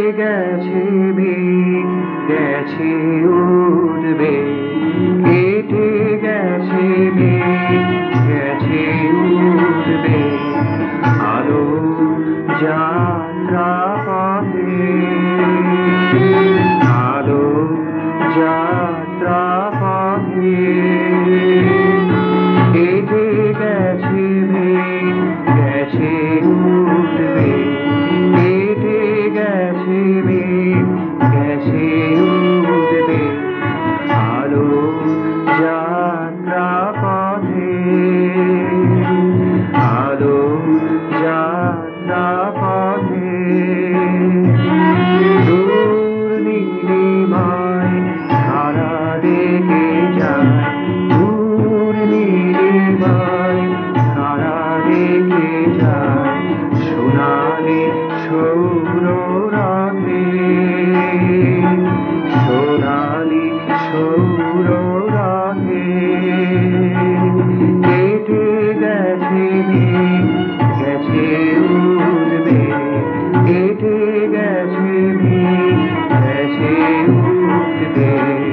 গেছে মেঘ, গেছে উঠবে, কেটে গেছে মেঘ, গেছে উঠবে, আলো যাত্রা পথে, আলো যাত্রা পথে, কেটে গেছে মেঘ, গেছে উঠবে, কেটে গেছে মেঘ, গেছে উঠবে, আলো যাত্রা পথে, আলো যাত্রা পথে, দূর নীলিমায় তারা দেখে যায়, দূর নীলিমায় তারা দেখে যায়, সোনালি সৌর রাতে, সোনালি সৌর রাতে, কেটে গেছে মেঘ, গেছে উঠবে, কেটে গেছে মেঘ, গেছে উঠবে।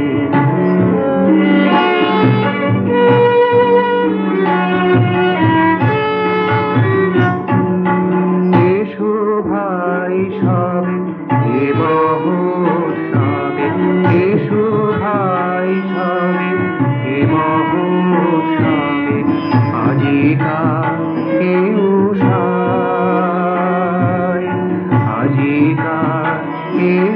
এসো ভাই সবে এ মহোৎসবে, এসো ভাই সবে এ মহোৎসবে, আজিকার এই উষায়, আজিকার এই